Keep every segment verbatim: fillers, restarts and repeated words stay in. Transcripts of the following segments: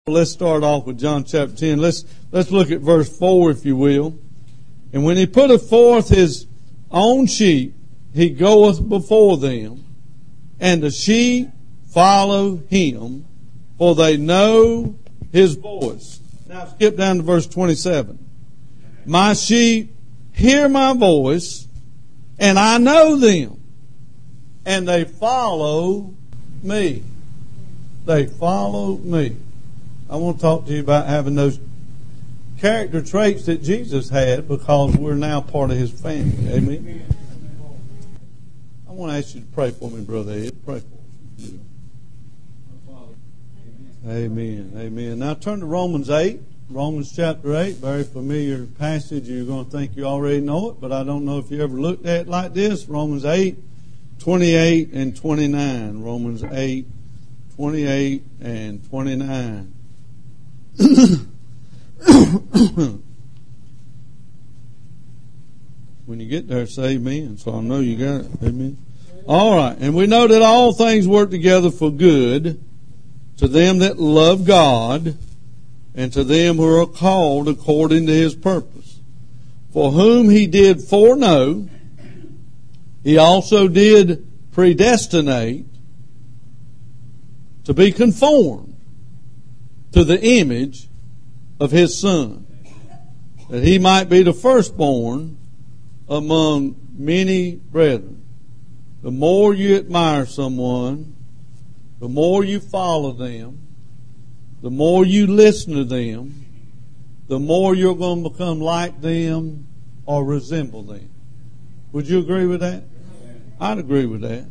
Let's start off with John chapter ten. Let's, let's look at verse four, if you will. And when he putteth forth his own sheep, he goeth before them, and the sheep follow him, for they know his voice. Now skip down to verse twenty-seven. My sheep hear my voice, and I know them, and they follow me. They follow me. I want to talk to you about having those character traits that Jesus had, because we're now part of his family. Amen. I want to ask you to pray for me, Brother Ed. Pray for me. Amen. Amen. Now turn to Romans eight. Romans chapter eight. Very familiar passage. You're going to think you already know it, but I don't know if you ever looked at it like this. Romans eight, twenty-eight and twenty-nine. Romans eight, twenty-eight and twenty-nine. When you get there, say amen. So I know you got it. Amen. All right. And we know that all things work together for good to them that love God and to them who are called according to his purpose. For whom he did foreknow, he also did predestinate to be conformed to the image of his Son, that he might be the firstborn among many brethren. The more you admire someone, the more you follow them, the more you listen to them, the more you're going to become like them or resemble them. Would you agree with that? I'd agree with that.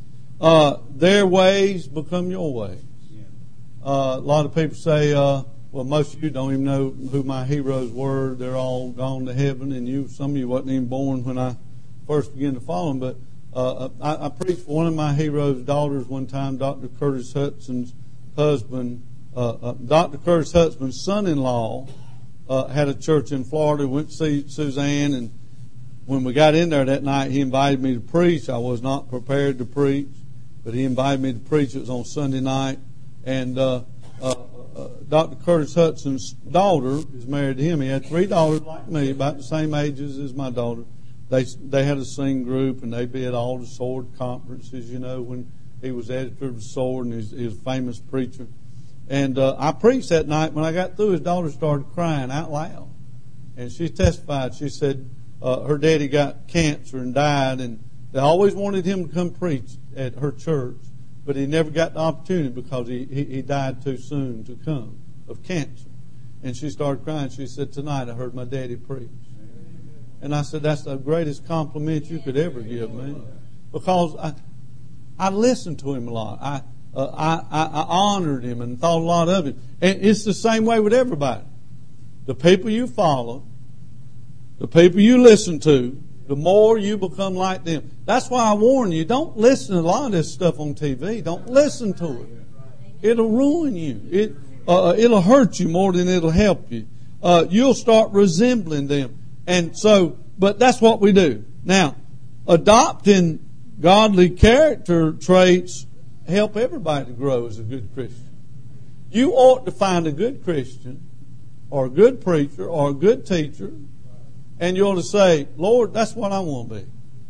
Uh, their ways become your ways. Uh, a lot of people say, uh, well, most of you don't even know who my heroes were. They're all gone to heaven, and you, some of you wasn't even born when I first began to follow them. But uh, I, I preached for one of my heroes' daughters one time, Doctor Curtis Hudson's husband. Uh, uh, Doctor Curtis Hudson's son-in-law uh, had a church in Florida. Went to see Suzanne, and when we got in there that night, he invited me to preach. I was not prepared to preach, but he invited me to preach. It was on Sunday night. And uh, uh, uh, Doctor Curtis Hudson's daughter is married to him. He had three daughters like me, about the same ages as my daughter. They they had a sing group, and they'd be at all the Sword conferences, you know, when he was editor of the Sword, and he was, he was a famous preacher. And uh, I preached that night. When I got through, his daughter started crying out loud. And she testified. She said uh, her daddy got cancer and died, and they always wanted him to come preach at her church. But he never got the opportunity because he, he, he died too soon to come of cancer. And she started crying. She said, tonight I heard my daddy preach. And I said, that's the greatest compliment you could ever give me. Because I I listened to him a lot. I, uh, I, I, I honored him and thought a lot of him. And it's the same way with everybody. The people you follow, the people you listen to, the more you become like them. That's why I warn you, don't listen to a lot of this stuff on T V. Don't listen to it. It'll ruin you. It, uh, it'll hurt you more than it'll help you. Uh, you'll start resembling them. And so, but that's what we do. Now, adopting godly character traits help everybody to grow as a good Christian. You ought to find a good Christian or a good preacher or a good teacher, and you ought to say, Lord, that's what I want to be.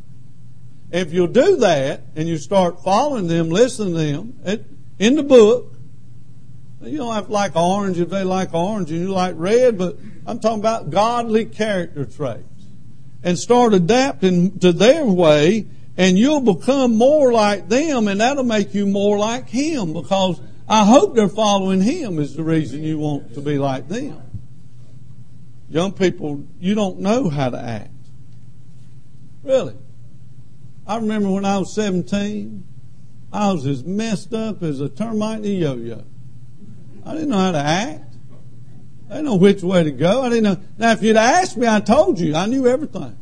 If you'll do that and you start following them, listening to them it, in the book, you don't have to like orange if they like orange and you like red, but I'm talking about godly character traits. And start adapting to their way, and you'll become more like them, and that'll make you more like him, because I hope they're following him is the reason you want to be like them. Young people, you don't know how to act. Really. I remember when I was seventeen, I was as messed up as a termite in a yo-yo. I didn't know how to act. I didn't know which way to go. I didn't know. Now, if you'd asked me, I told you. I knew everything.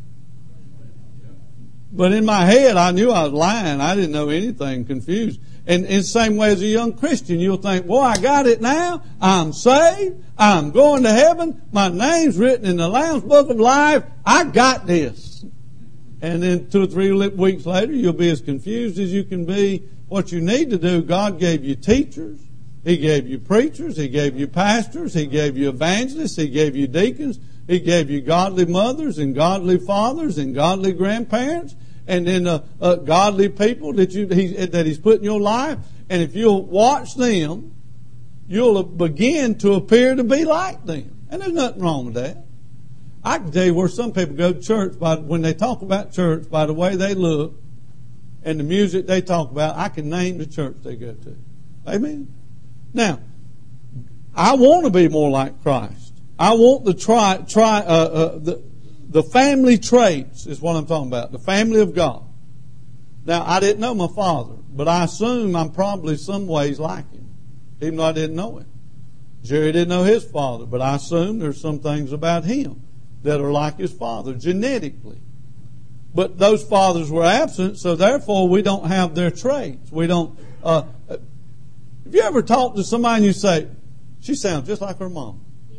But in my head, I knew I was lying. I didn't know anything, confused. And in the same way as a young Christian, you'll think, boy, I got it now. I'm saved. I'm going to heaven. My name's written in the Lamb's Book of Life. I got this. And then two or three weeks later, you'll be as confused as you can be. What you need to do, God gave you teachers. He gave you preachers. He gave you pastors. He gave you evangelists. He gave you deacons. He gave you godly mothers and godly fathers and godly grandparents, and then uh, uh, godly people that you he, that He's put in your life. And if you'll watch them, you'll begin to appear to be like them. And there's nothing wrong with that. I can tell you where some people go to church by when they talk about church by the way they look and the music they talk about. I can name the church they go to. Amen. Now, I want to be more like Christ. I want the try try uh, uh, the the family traits is what I'm talking about. The family of God. Now, I didn't know my father, but I assume I'm probably some ways like him, even though I didn't know him. Jerry didn't know his father, but I assume there's some things about him that are like his father genetically. But those fathers were absent, so therefore we don't have their traits. We don't. Uh, have you ever talked to somebody and you say, she sounds just like her mom?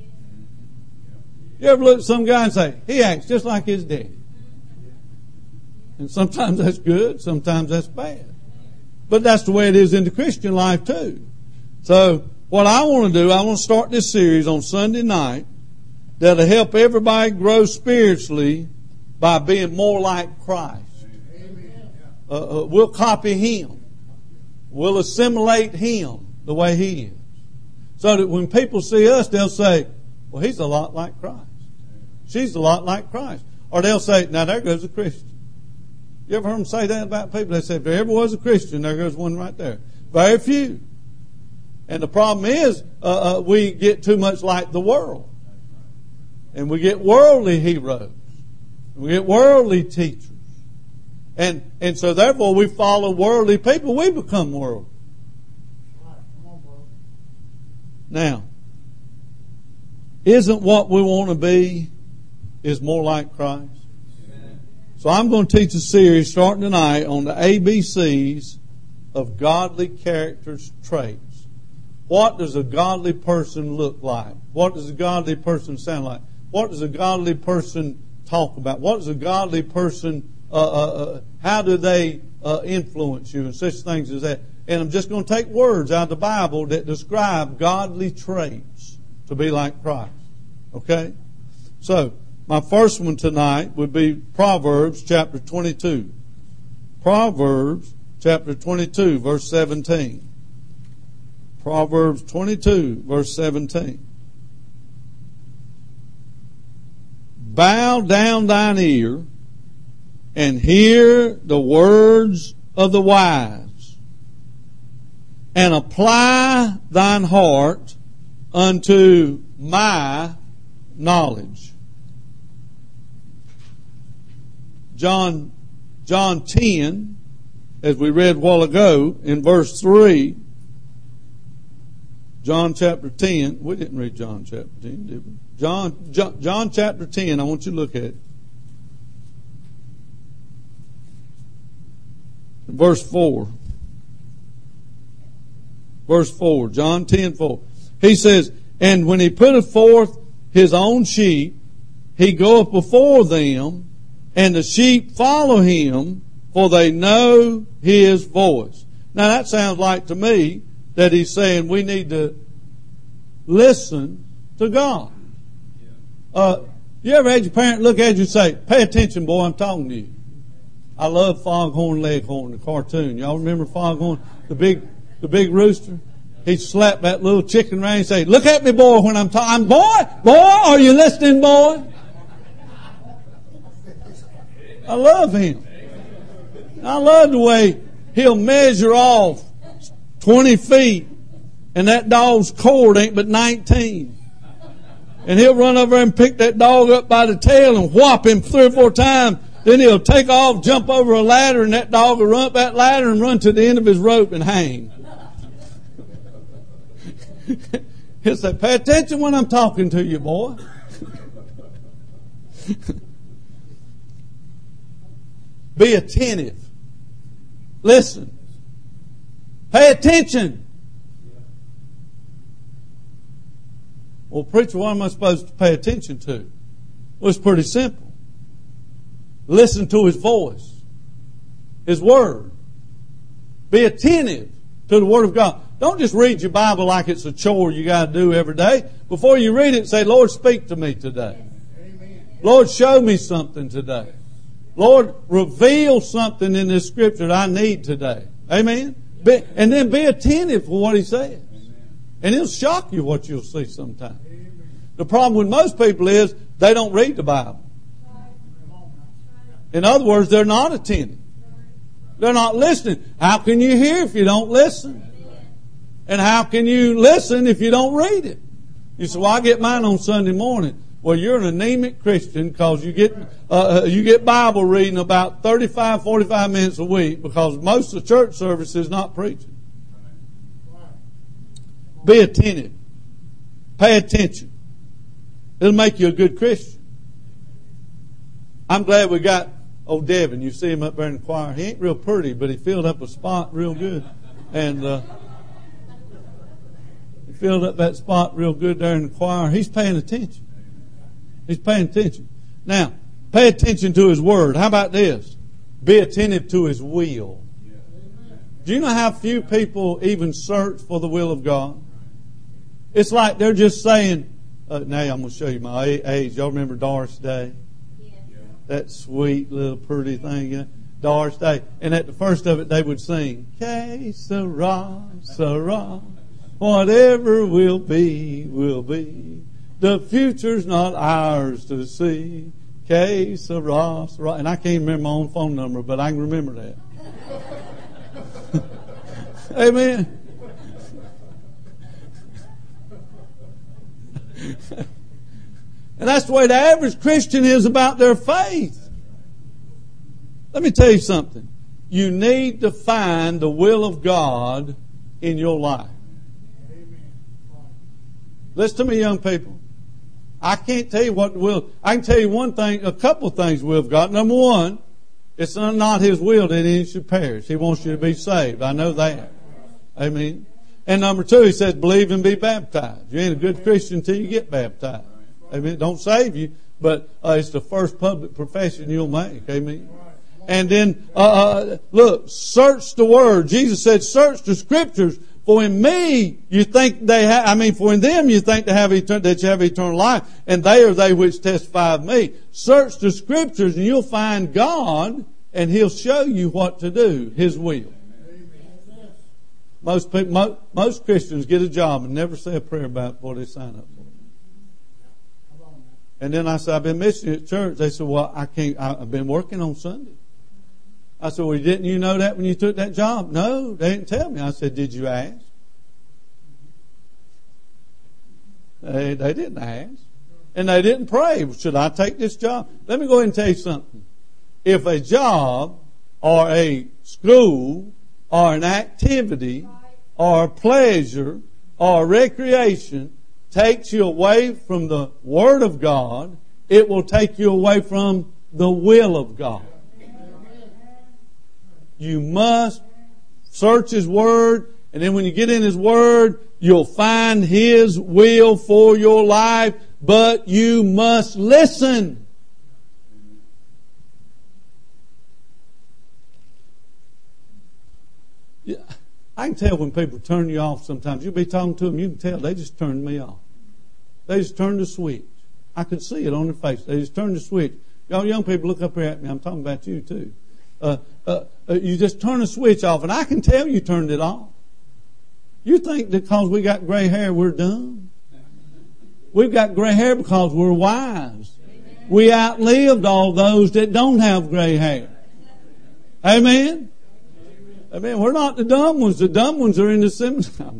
You ever look at some guy and say, he acts just like his daddy? And sometimes that's good, sometimes that's bad. But that's the way it is in the Christian life too. So what I want to do, I want to start this series on Sunday night that'll help everybody grow spiritually by being more like Christ. Uh, uh, we'll copy Him. We'll assimilate Him the way He is. So that when people see us, they'll say, well, he's a lot like Christ. She's a lot like Christ. Or they'll say, now there goes a Christian. You ever heard them say that about people? They say, if there ever was a Christian, there goes one right there. Very few. And the problem is, uh, uh, we get too much like the world. And we get worldly heroes. We get worldly teachers. And and so therefore we follow worldly people. We become worldly. Now, isn't what we want to be is more like Christ? So I'm going to teach a series starting tonight on the A B Cs of godly character traits. What does a godly person look like? What does a godly person sound like? What does a godly person talk about? What does a godly person, uh, uh, uh, how do they uh, influence you and such things as that? And I'm just going to take words out of the Bible that describe godly traits to be like Christ. Okay? So, my first one tonight would be Proverbs chapter twenty-two. Proverbs chapter twenty-two, verse seventeen. Proverbs twenty-two, verse seventeen. Bow down thine ear and hear the words of the wise, and apply thine heart unto my knowledge. John, John ten, as we read a while ago, in verse three, John chapter ten, we didn't read John chapter ten, did we? John, John, John chapter ten, I want you to look at it. Verse four. Verse four, John ten, four. He says, and when he putteth forth his own sheep, he goeth before them, and the sheep follow him, for they know his voice. Now that sounds like to me that he's saying we need to listen to God. Uh, you ever had your parent look at you and say, pay attention, boy, I'm talking to you. I love Foghorn Leghorn, the cartoon. Y'all remember Foghorn? The big, the big rooster? He'd slap that little chicken around and say, look at me, boy, when I'm talking. Boy, boy, are you listening, boy? I love him. I love the way he'll measure off twenty feet and that dog's cord ain't but nineteen. And he'll run over and pick that dog up by the tail and whop him three or four times. Then he'll take off, jump over a ladder, and that dog will run up that ladder and run to the end of his rope and hang. He'll say, pay attention when I'm talking to you, boy. Be attentive. Listen. Pay attention. Well, preacher, what am I supposed to pay attention to? Well, it's pretty simple. Listen to His voice. His Word. Be attentive to the Word of God. Don't just read your Bible like it's a chore you got to do every day. Before you read it, say, Lord, speak to me today. Lord, show me something today. Lord, reveal something in this Scripture that I need today. Amen? Be, and then be attentive for what He says. And it'll shock you what you'll see sometimes. The problem with most people is they don't read the Bible. In other words, they're not attentive. They're not listening. How can you hear if you don't listen? And how can you listen if you don't read it? You say, well, I get mine on Sunday morning. Well, you're an anemic Christian because you get uh, you get Bible reading about thirty-five, forty-five minutes a week because most of the church service is not preaching. Be attentive. Pay attention. It'll make you a good Christian. I'm glad we got old Devin. You see him up there in the choir. He ain't real pretty, but he filled up a spot real good. And uh, he filled up that spot real good there in the choir. He's paying attention. He's paying attention. Now, pay attention to His Word. How about this? Be attentive to His will. Do you know how few people even search for the will of God? It's like they're just saying, uh, now I'm going to show you my age. Y'all remember Doris Day? Yeah. That sweet little pretty thing. Yeah? Doris Day. And at the first of it they would sing, Que sera, sera, whatever will be, will be. The future's not ours to see. Que sera, sera. And I can't remember my own phone number, but I can remember that. Amen. And that's the way the average Christian is about their faith. Let me tell you something. You need to find the will of God in your life. Listen to me, young people. I can't tell you what the will. I can tell you one thing, a couple of things the will of God. Number one, it's not His will that any should perish. He wants you to be saved. I know that. Amen. And number two, He says, believe and be baptized. You ain't a good Christian until you get baptized. Amen. Don't save you, but uh, it's the first public profession you'll make. Amen. And then, uh, uh, look, search the Word. Jesus said, search the Scriptures. For in me you think they have, I mean, for in them you think they have etern- that you have eternal life, and they are they which testify of me. Search the Scriptures and you'll find God, and He'll show you what to do, His will. Most people, most, most Christians get a job and never say a prayer about it before they sign up for it. And then I said, I've been missing at church. They said, well, I can't, I, I've been working on Sunday. I said, well, didn't you know that when you took that job? No, they didn't tell me. I said, did you ask? They, they didn't ask. And they didn't pray. Should I take this job? Let me go ahead and tell you something. If a job or a school or an activity or a pleasure or a recreation takes you away from the Word of God, it will take you away from the will of God. You must search His Word, and then when you get in His Word, you'll find His will for your life, but you must listen. Yeah, I can tell when people turn you off sometimes. You'll be talking to them, you can tell they just turned me off. They just turned the switch. I could see it on their face. They just turned the switch. Y'all young people, look up here at me. I'm talking about you too. Uh, uh, uh, you just turn the switch off, and I can tell you turned it off. You think that because we got gray hair, we're dumb? We've got gray hair because we're wise. We outlived all those that don't have gray hair. Amen? Amen. We're not the dumb ones. The dumb ones are in the cemetery.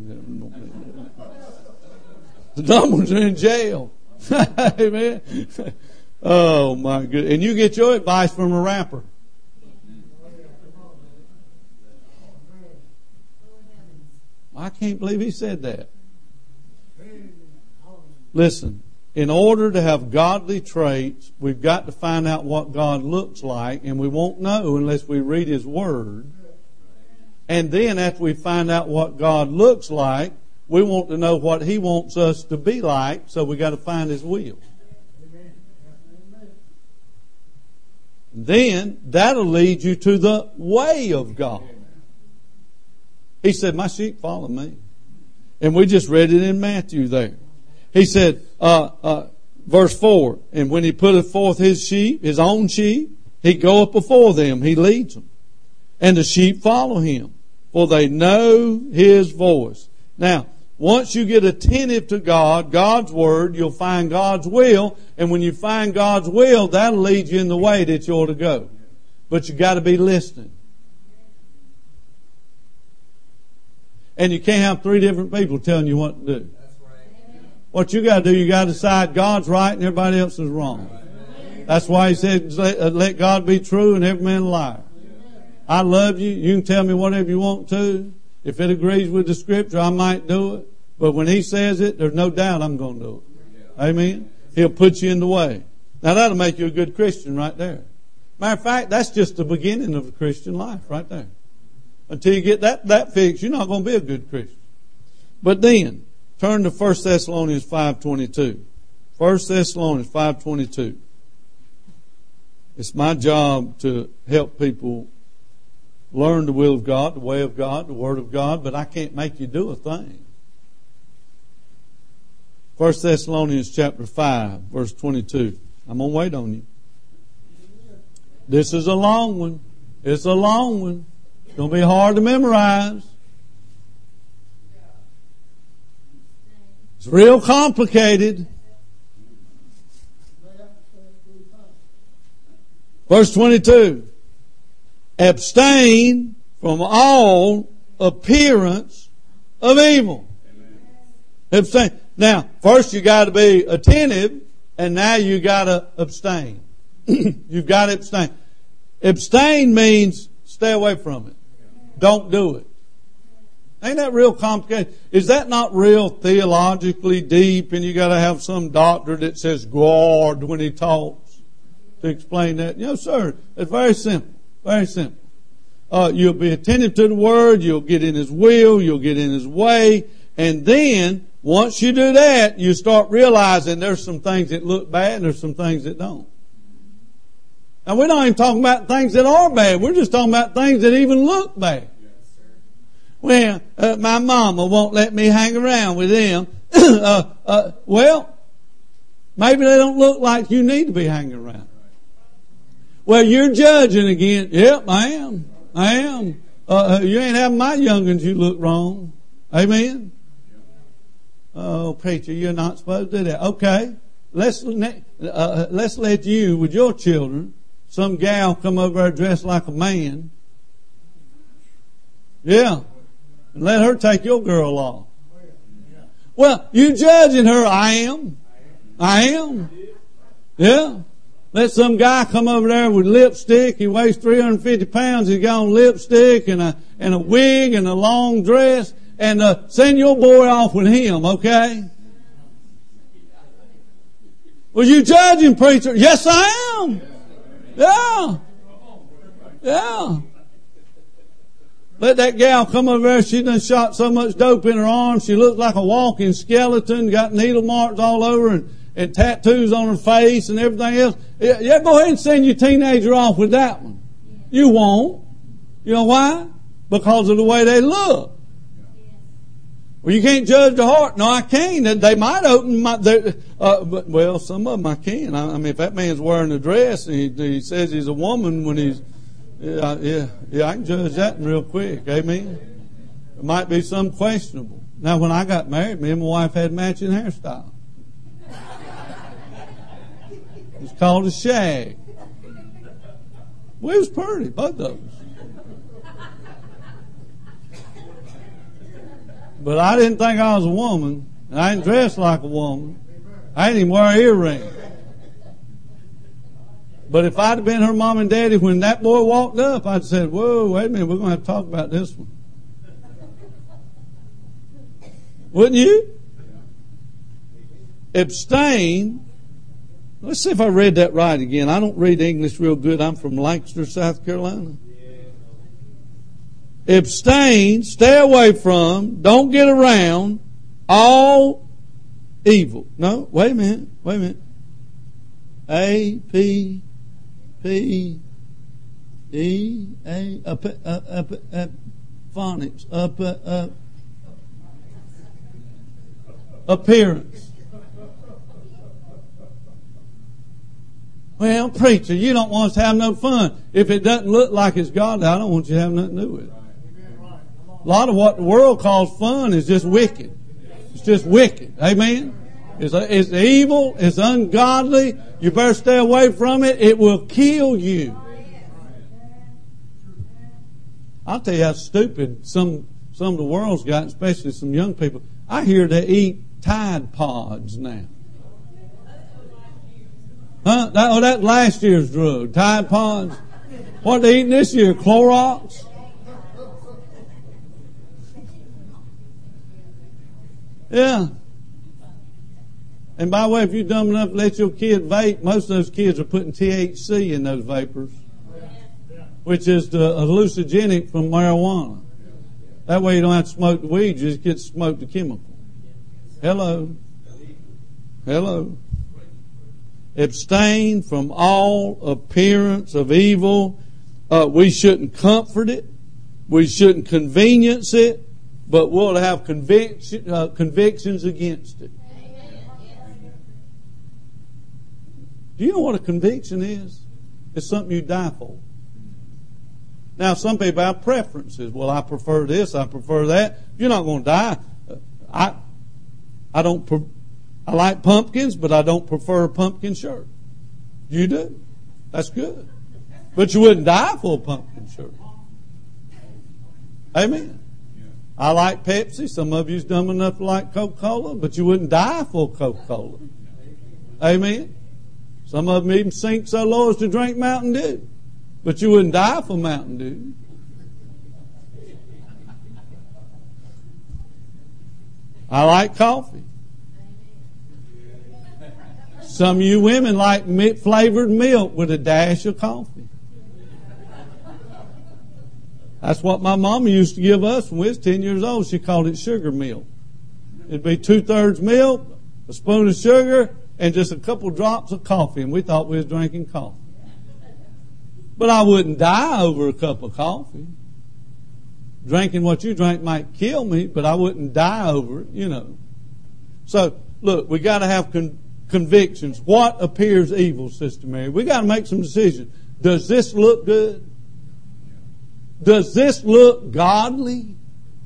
The dumb ones are in jail. Amen. Oh my goodness. And you get your advice from a rapper. I can't believe he said that. Listen, in order to have godly traits, we've got to find out what God looks like, and we won't know unless we read His Word. And then after we find out what God looks like, we want to know what He wants us to be like, so we got to find His will. Then that'll lead you to the way of God. He said, my sheep follow me. And we just read it in Matthew there. He said, uh, uh, verse four, and when he putteth forth his sheep, his own sheep, he goeth before them, he leads them. And the sheep follow him, for they know his voice. Now, once you get attentive to God, God's Word, you'll find God's will. And when you find God's will, that'll lead you in the way that you ought to go. But you got to be listening. And you can't have three different people telling you what to do. What you got to do, you got to decide God's right and everybody else is wrong. That's why he said, let God be true and every man a liar. I love you. You can tell me whatever you want to. If it agrees with the Scripture, I might do it. But when he says it, there's no doubt I'm going to do it. Amen? He'll put you in the way. Now that'll make you a good Christian right there. Matter of fact, that's just the beginning of the Christian life right there. Until you get that, that fixed, you're not going to be a good Christian. But then, turn to First Thessalonians five twenty-two. First Thessalonians five twenty-two. It's my job to help people learn the will of God, the way of God, the Word of God, but I can't make you do a thing. First Thessalonians chapter five, verse twenty-two. I'm going to wait on you. This is a long one. It's a long one. It's going to be hard to memorize. It's real complicated. Verse twenty-two. Abstain from all appearance of evil. Abstain. Now, first you got to be attentive, and now you got to abstain. You've got to abstain. Abstain means stay away from it. Don't do it. Ain't that real complicated? Is that not real theologically deep, and you got to have some doctor that says guard when he talks to explain that? No, sir. It's very simple. Very simple. Uh, you'll be attentive to the Word. You'll get in His will. You'll get in His way. And then, once you do that, you start realizing there's some things that look bad and there's some things that don't. And we're not even talking about things that are bad. We're just talking about things that even look bad. Well, uh, my mama won't let me hang around with them. uh, uh, well, maybe they don't look like you need to be hanging around. Well, you're judging again. Yep, I am. I am. Uh, you ain't having my young'uns. You look wrong. Amen. Oh, preacher, you're not supposed to do that. Okay, let's uh, let's let you with your children. Some gal come over there dressed like a man. Yeah, and let her take your girl off. Well, you judging her. I am. I am. Yeah. Let some guy come over there with lipstick. He weighs three hundred fifty pounds. He's got on lipstick and a, and a wig and a long dress. And uh, send your boy off with him, okay? Was you judging, preacher? Yes, I am. Yeah. Yeah. Let that gal come over there. She done shot so much dope in her arm. She looked like a walking skeleton. Got needle marks all over and, and tattoos on her face and everything else. Yeah, yeah, go ahead and send your teenager off with that one. You won't. You know why? Because of the way they look. Well, you can't judge the heart. No, I can't. They might open my, uh, but, well, some of them I can. I, I mean, if that man's wearing a dress and he, he says he's a woman when he's, yeah, yeah, yeah, I can judge that real quick. Amen. It might be some questionable. Now, when I got married, me and my wife had matching hairstyle. It's called a shag. Well, it was pretty, both of us. But I didn't think I was a woman. And I didn't dress like a woman. I didn't even wear earrings. But if I'd have been her mom and daddy when that boy walked up, I'd said, whoa, wait a minute, we're going to have to talk about this one. Wouldn't you? Abstain. Let's see if I read that right again. I don't read English real good. I'm from Lancaster, South Carolina. Abstain, stay away from, don't get around all evil. No, wait a minute, wait a minute. A, P, P, E, A, up, up, up, up, phonics, up, up, up. appearance. Well, preacher, you don't want us to have no fun. If it doesn't look like it's godly, I don't want you to have nothing to do with it. A lot of what the world calls fun is just wicked. It's just wicked. Amen? It's, it's evil. It's ungodly. You better stay away from it. It will kill you. I'll tell you how stupid some some of the world's got, especially some young people. I hear they eat Tide Pods now. Huh? That, oh, that's last year's drug. Tide Pods. What they eating this year? Clorox? Yeah. And by the way, if you're dumb enough to let your kid vape, most of those kids are putting T H C in those vapors, which is the hallucinogenic from marijuana. That way you don't have to smoke the weed, you just get to smoke the chemical. Hello. Hello. Abstain from all appearance of evil. Uh, we shouldn't comfort it. We shouldn't convenience it. But we'll have conviction, uh, convictions against it. Do you know what a conviction is? It's something you die for. Now, some people have preferences. Well, I prefer this, I prefer that. You're not going to die. I, I don't. Pre- I like pumpkins, but I don't prefer a pumpkin shirt. You do. That's good. But you wouldn't die for a pumpkin shirt. Amen. I like Pepsi. Some of you's dumb enough to like Coca-Cola, but you wouldn't die for Coca-Cola. Amen. Some of them even sink so low as to drink Mountain Dew, but you wouldn't die for Mountain Dew. I like coffee. Some of you women like flavored milk with a dash of coffee. That's what my mama used to give us when we was ten years old. She called it sugar milk. It'd be two-thirds milk, a spoon of sugar, and just a couple drops of coffee. And we thought we was drinking coffee. But I wouldn't die over a cup of coffee. Drinking what you drink might kill me, but I wouldn't die over it, you know. So, look, we got to have con- convictions. What appears evil, Sister Mary? We got to make some decisions. Does this look good? Does this look godly?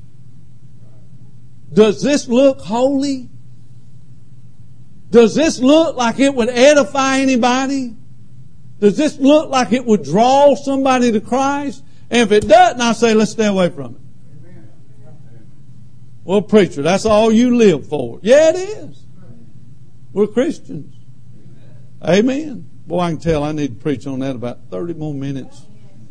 Does this look holy? Does this look like it would edify anybody? Does this look like it would draw somebody to Christ? And if it doesn't, I say, let's stay away from it. Well, preacher, that's all you live for. Yeah, it is. We're Christians. Amen. Boy, I can tell I need to preach on that about thirty more minutes.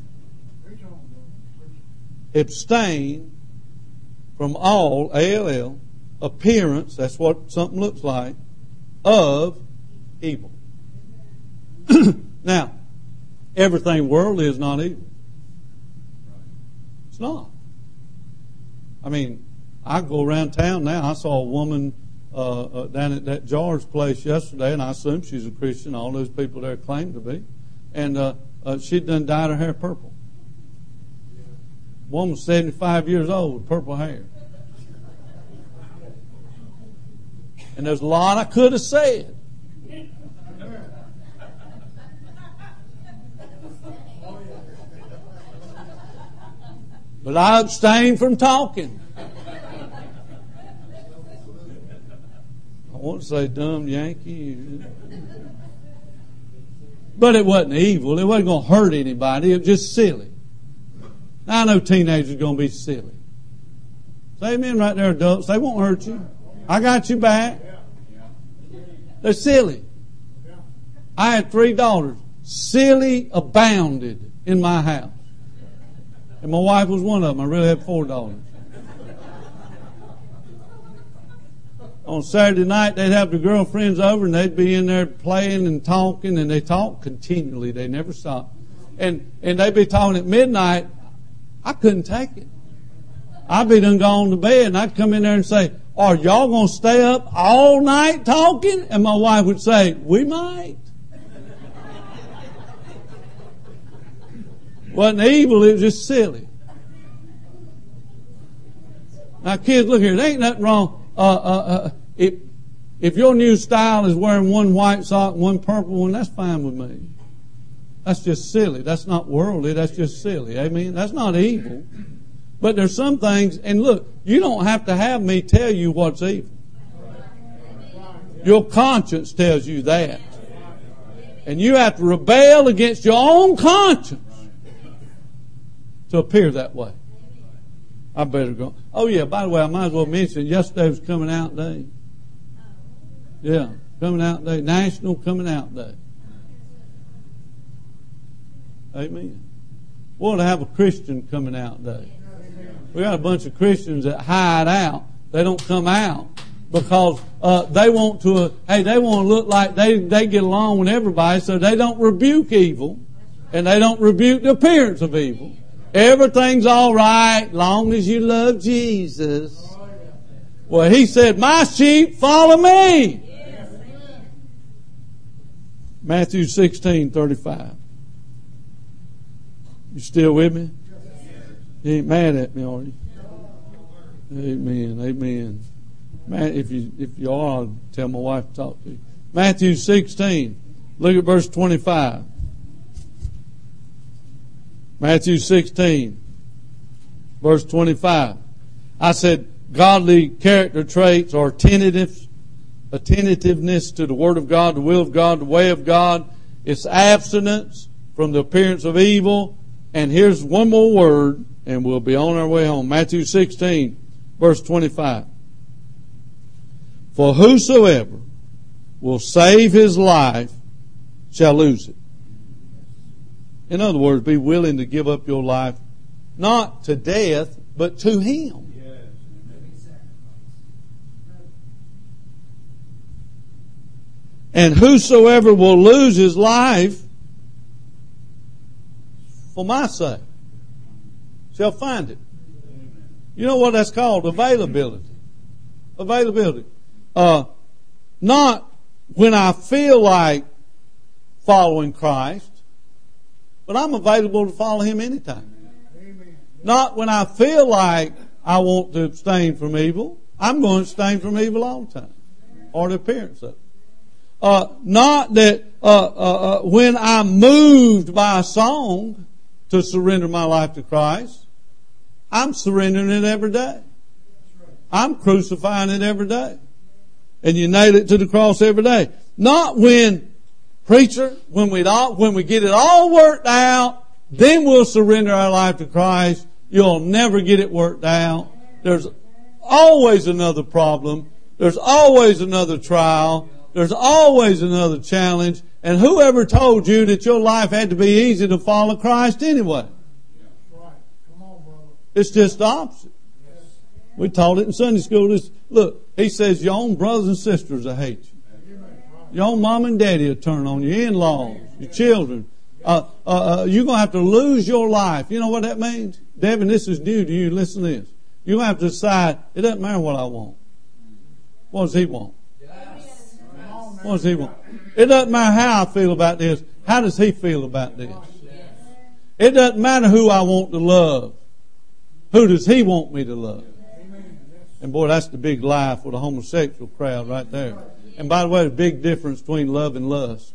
Abstain from all, A L L, appearance, that's what something looks like, of evil. Now, everything worldly is not evil. It's not. I mean, I go around town now. I saw a woman uh, uh, down at that Jar's place yesterday, and I assume she's a Christian. All those people there claim to be. And uh, uh, she'd done dyed her hair purple. Woman seventy-five years old with purple hair. And there's a lot I could have said. But I abstained from talking. I want to say dumb Yankee. But it wasn't evil. It wasn't going to hurt anybody. It was just silly. Now, I know teenagers are going to be silly. Say amen right there, adults. They won't hurt you. I got you back. They're silly. I had three daughters. Silly abounded in my house. And my wife was one of them. I really had four daughters. On Saturday night, they'd have their girlfriends over and they'd be in there playing and talking, and they talked continually. They never stopped. And, and they'd be talking at midnight. I couldn't take it. I'd be done gone to bed, and I'd come in there and say, are y'all going to stay up all night talking? And my wife would say, we might. Wasn't evil, it was just silly. Now, kids, look here. There ain't nothing wrong. Uh, uh, uh, if, if your new style is wearing one white sock and one purple one, that's fine with me. That's just silly. That's not worldly. That's just silly. Amen? That's not evil. But there's some things, and look, you don't have to have me tell you what's evil. Your conscience tells you that. And you have to rebel against your own conscience to appear that way. I better go. Oh yeah, by the way, I might as well mention yesterday was coming out day. Yeah, coming out day. National coming out day. Amen. We want to have a Christian coming out day. We got a bunch of Christians that hide out. They don't come out because uh, they want to. Uh, hey, they want to look like they they get along with everybody, so they don't rebuke evil, and they don't rebuke the appearance of evil. Everything's all right, long as you love Jesus. Well, He said, "My sheep follow me." Matthew sixteen thirty-five. You still with me? You ain't mad at me, are you? Amen. Amen. Man, if you if you are, I'll tell my wife to talk to you. Matthew sixteen. Look at verse twenty-five. Matthew sixteen, verse twenty-five. I said godly character traits are tentative, attentiveness to the Word of God, the will of God, the way of God. It's abstinence from the appearance of evil. And here's one more word, and we'll be on our way home. Matthew sixteen, verse twenty-five. For whosoever will save his life shall lose it. In other words, be willing to give up your life, not to death, but to Him. And whosoever will lose his life for my sake shall find it. You know what that's called? Availability. Availability. Uh, not when I feel like following Christ, but I'm available to follow Him anytime. Amen. Not when I feel like I want to abstain from evil. I'm going to abstain from evil all the time, or the appearance of it. Uh, not that uh, uh, uh, when I'm moved by a song to surrender my life to Christ, I'm surrendering it every day. I'm crucifying it every day. And you nail it to the cross every day. Not when, preacher, when we when we get it all worked out, then we'll surrender our life to Christ. You'll never get it worked out. There's always another problem. There's always another trial. There's always another challenge. And whoever told you that your life had to be easy to follow Christ anyway? It's just the opposite. We taught it in Sunday school. This, look, He says your own brothers and sisters will hate you. Your own mom and daddy will turn on you. Your in-laws, your children. Uh, uh, uh, you're going to have to lose your life. You know what that means? Devin, this is new to you. Listen to this. You're going to have to decide, it doesn't matter what I want. What does He want? What does He want? It doesn't matter how I feel about this. How does He feel about this? It doesn't matter who I want to love. Who does He want me to love? And boy, that's the big lie for the homosexual crowd right there. And by the way, the big difference between love and lust.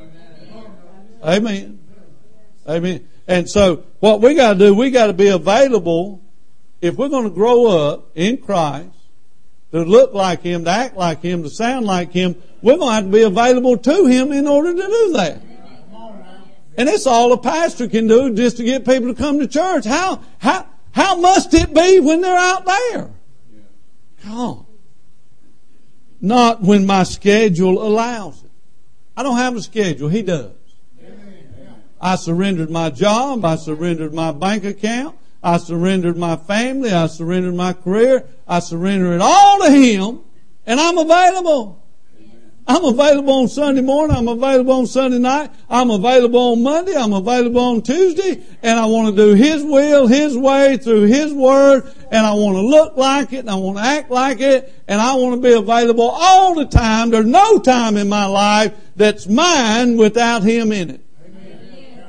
Amen. Amen. And so what we got to do, we got to be available if we're going to grow up in Christ, to look like Him, to act like Him, to sound like Him. We're going to have to be available to Him in order to do that. And it's all a pastor can do just to get people to come to church. How, how, how must it be when they're out there? Come on. Not when my schedule allows it. I don't have a schedule. He does. I surrendered my job. I surrendered my bank account. I surrendered my family. I surrendered my career. I surrendered it all to Him. And I'm available. I'm available on Sunday morning. I'm available on Sunday night. I'm available on Monday. I'm available on Tuesday. And I want to do His will, His way, through His Word. And I want to look like it. And I want to act like it. And I want to be available all the time. There's no time in my life that's mine without Him in it. Amen.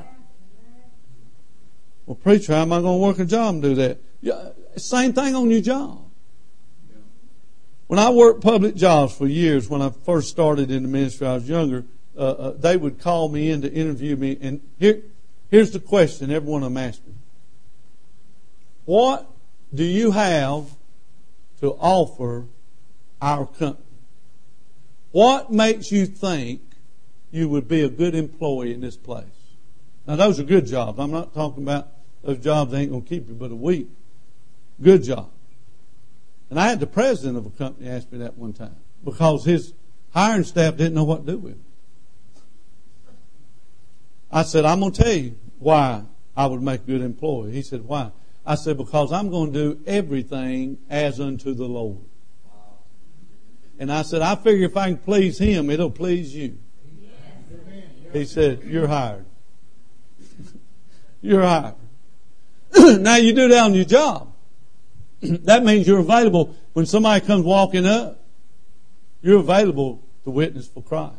Well, preacher, how am I going to work a job and do that? Yeah, same thing on your job. When I worked public jobs for years, when I first started in the ministry, I was younger, uh, uh, they would call me in to interview me. And here, here's the question every one of them asked me. What do you have to offer our company? What makes you think you would be a good employee in this place? Now, those are good jobs. I'm not talking about those jobs that ain't going to keep you but a week. Good job. And I had the president of a company ask me that one time because his hiring staff didn't know what to do with it. I said, I'm going to tell you why I would make a good employee. He said, why? I said, because I'm going to do everything as unto the Lord. And I said, I figure if I can please Him, it'll please you. He said, you're hired. You're hired. Now you do that on your job. That means you're available when somebody comes walking up. You're available to witness for Christ.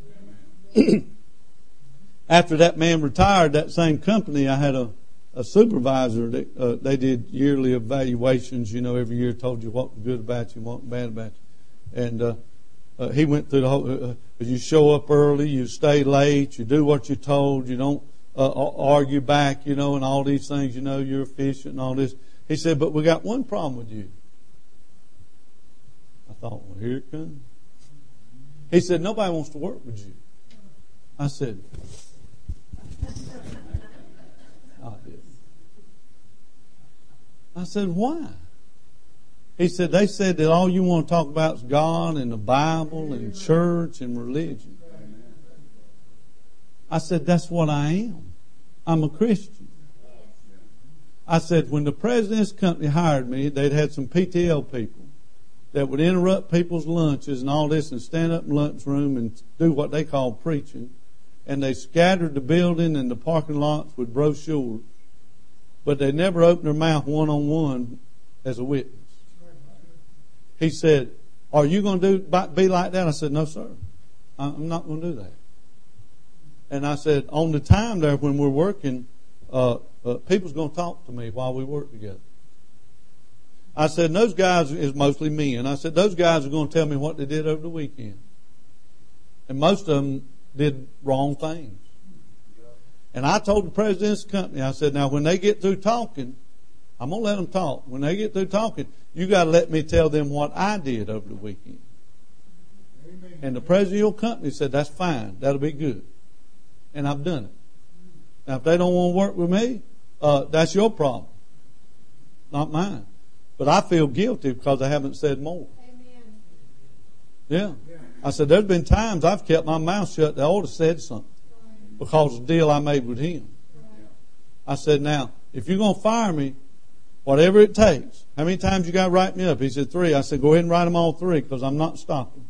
After that man retired, that same company, I had a, a supervisor. That, uh, they did yearly evaluations. You know, every year told you what was good about you and what was bad about you. And uh, uh, he went through the whole. Uh, you show up early, you stay late, you do what you're told, you don't uh, argue back, you know, and all these things. You know, you're efficient and all this. He said, but we got one problem with you. I thought, well, here it comes. He said, nobody wants to work with you. I said, I did. I said, why? He said, they said that all you want to talk about is God and the Bible and church and religion. I said, that's what I am. I'm a Christian. I said, when the president's company hired me, they'd had some P T L people that would interrupt people's lunches and all this and stand up in the lunchroom and do what they call preaching. And they scattered the building and the parking lots with brochures. But they never opened their mouth one-on-one as a witness. He said, are you going to do be like that? I said, no, sir. I'm not going to do that. And I said, on the time there when we're working, uh, uh, people's going to talk to me while we work together. I said, those guys is mostly men. I said, those guys are going to tell me what they did over the weekend. And most of them did wrong things. And I told the president's company, I said, now when they get through talking, I'm going to let them talk. When they get through talking, you got to let me tell them what I did over the weekend. Amen. And the president of your company said, that's fine. That'll be good. And I've done it. Now, if they don't want to work with me, uh, that's your problem. Not mine. But I feel guilty because I haven't said more. Amen. Yeah. I said, there's been times I've kept my mouth shut that I ought to have said something because of the deal I made with him. I said, now, if you're going to fire me, whatever it takes. How many times you got to write me up? He said, three. I said, go ahead and write them all three because I'm not stopping.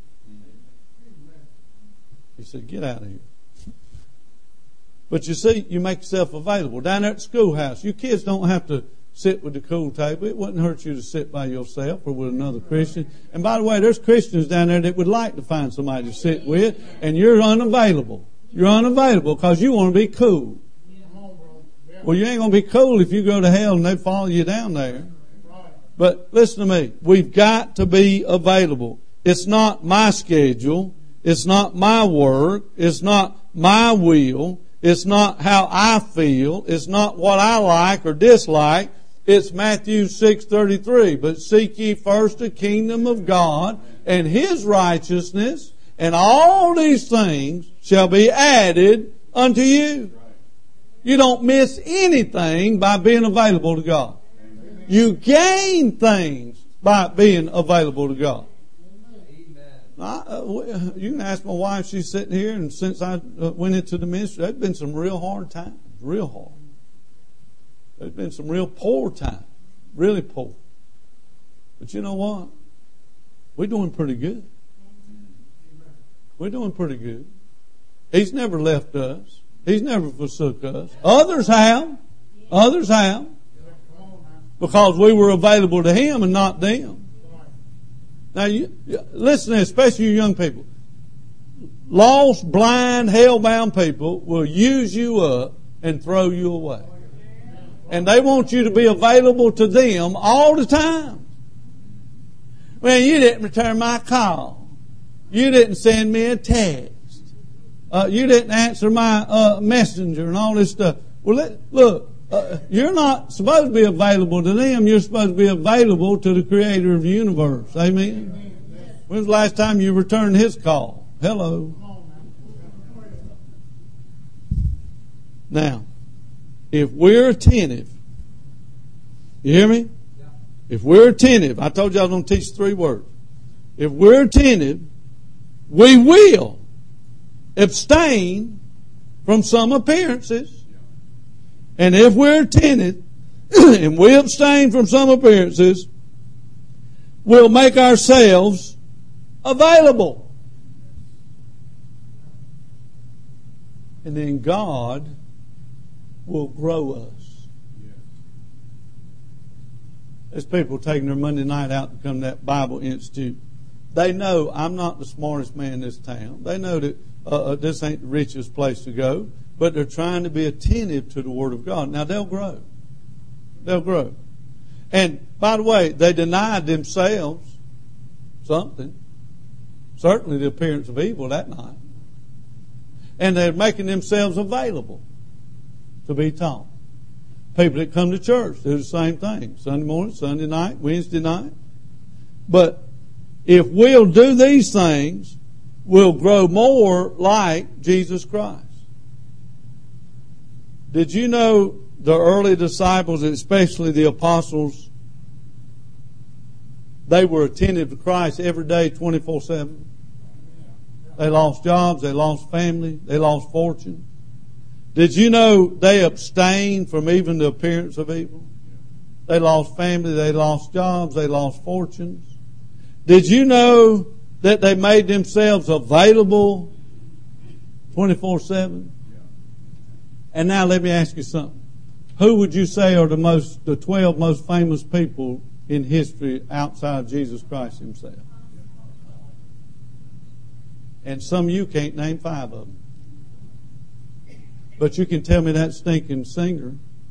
He said, get out of here. But you see, you make yourself available. Down there at the schoolhouse, you kids don't have to sit with the cool table. It wouldn't hurt you to sit by yourself or with another Christian. And by the way, there's Christians down there that would like to find somebody to sit with, and you're unavailable. You're unavailable because you want to be cool. Well, you ain't going to be cool if you go to hell and they follow you down there. But listen to me. We've got to be available. It's not my schedule. It's not my work. It's not my will. It's not how I feel. It's not what I like or dislike. It's Matthew six thirty-three. But seek ye first the kingdom of God and His righteousness, and all these things shall be added unto you. You don't miss anything by being available to God. You gain things by being available to God. I, uh, you can ask my wife, she's sitting here, and since I uh, went into the ministry, there's been some real hard times, real hard. There's been some real poor times, really poor. But you know what? We're doing pretty good. We're doing pretty good. He's never left us. He's never forsook us. Others have. Others have. Because we were available to Him and not them. Now, you, listen, especially you young people. Lost, blind, hell-bound people will use you up and throw you away. And they want you to be available to them all the time. Well, you didn't return my call. You didn't send me a text. Uh, you didn't answer my uh, messenger and all this stuff. Well, let, look, uh, you're not supposed to be available to them. You're supposed to be available to the Creator of the universe. Amen? Amen. When was the last time you returned His call? Hello. Now, if we're attentive, you hear me? If we're attentive, I told you I was going to teach three words. If we're attentive, we will abstain from some appearances. And if we're attentive and we abstain from some appearances, we'll make ourselves available. And then God will grow us. There's people taking their Monday night out to come to that Bible Institute. They know I'm not the smartest man in this town. They know that uh, this ain't the richest place to go. But they're trying to be attentive to the Word of God. Now, they'll grow. They'll grow. And, by the way, they denied themselves something. Certainly the appearance of evil that night. And they're making themselves available to be taught. People that come to church do the same thing. Sunday morning, Sunday night, Wednesday night. But if we'll do these things, we'll grow more like Jesus Christ. Did you know the early disciples, especially the apostles, they were attentive to Christ every day, twenty-four seven? They lost jobs, they lost family, they lost fortune. Did you know they abstained from even the appearance of evil? They lost family, they lost jobs, they lost fortunes. Did you know that they made themselves available twenty-four seven? And now let me ask you something. Who would you say are the most, the twelve most famous people in history outside of Jesus Christ Himself? And some of you can't name five of them. But you can tell me that stinking singer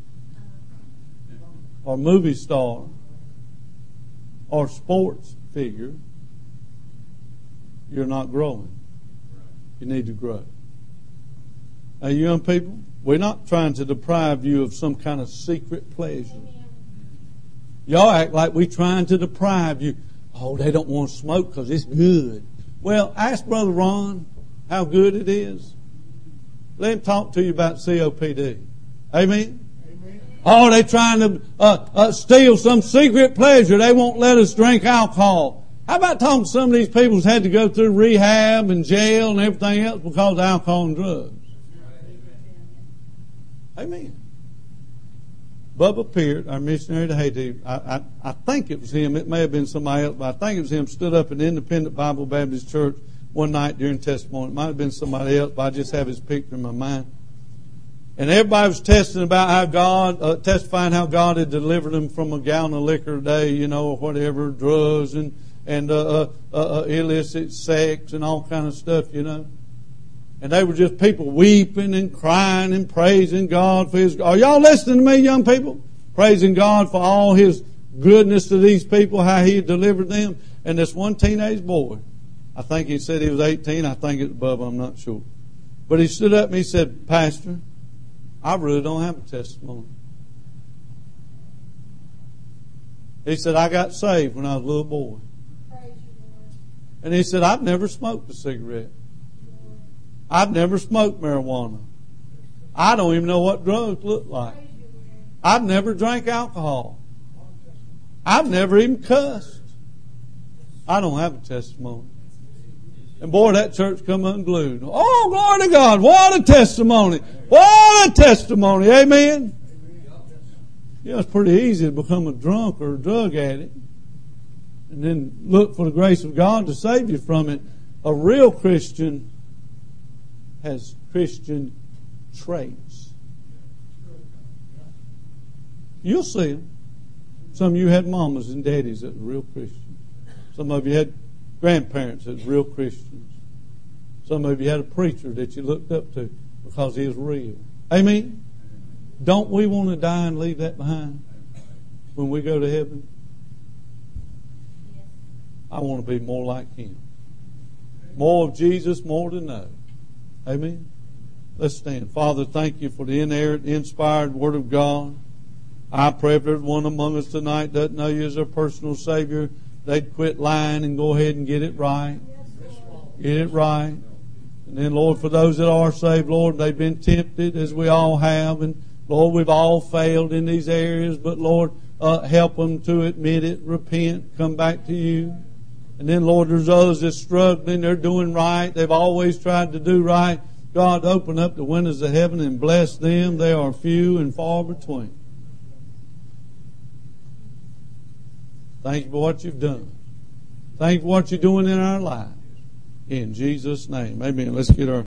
or movie star or sports figure, you're not growing. You need to grow. Now, you young people, we're not trying to deprive you of some kind of secret pleasure. Y'all act like we're trying to deprive you. Oh, they don't want to smoke because it's good. Well, ask Brother Ron how good it is. Let him talk to you about C O P D. Amen? Amen. Oh, they're trying to uh, uh, steal some secret pleasure. They won't let us drink alcohol. How about talking to some of these people who's had to go through rehab and jail and everything else because of alcohol and drugs? Amen. Bubba Peart, our missionary to Haiti, I, I, I think it was him. It may have been somebody else, but I think it was him. Stood up in the Independent Bible Baptist Church one night during testimony. It might have been somebody else, but I just have his picture in my mind. And everybody was testing about how God, uh, testifying how God had delivered them from a gallon of liquor a day, you know, or whatever, drugs and and uh, uh, uh, illicit sex and all kind of stuff, you know. And they were just people weeping and crying and praising God for His... Are y'all listening to me, young people? Praising God for all His goodness to these people, how He had delivered them. And this one teenage boy, I think he said he was eighteen. I think it's above, I'm not sure. But he stood up and he said, Pastor, I really don't have a testimony. He said, I got saved when I was a little boy. And he said, I've never smoked a cigarette. I've never smoked marijuana. I don't even know what drugs look like. I've never drank alcohol. I've never even cussed. I don't have a testimony. And boy, that church come unglued. Oh, glory to God. What a testimony. What a testimony. Amen. You know, it's pretty easy to become a drunk or a drug addict and then look for the grace of God to save you from it. A real Christian has Christian traits. You'll see them. Some of you had mamas and daddies that were real Christians. Some of you had grandparents that were real Christians. Some of you had a preacher that you looked up to because he was real. Amen? Don't we want to die and leave that behind when we go to heaven? I want to be more like Him. More of Jesus, more to know. Amen. Let's stand. Father, thank You for the inerrant, inspired Word of God. I pray if there's one among us tonight that doesn't know You as their personal Savior, they'd quit lying and go ahead and get it right. Get it right. And then, Lord, for those that are saved, Lord, they've been tempted as we all have. And, Lord, we've all failed in these areas. But, Lord, uh, help them to admit it, repent, come back to You. And then, Lord, there's others that's struggling. They're doing right. They've always tried to do right. God, open up the windows of heaven and bless them. They are few and far between. Thank You for what You've done. Thank You for what You're doing in our lives. In Jesus' name. Amen. Let's get our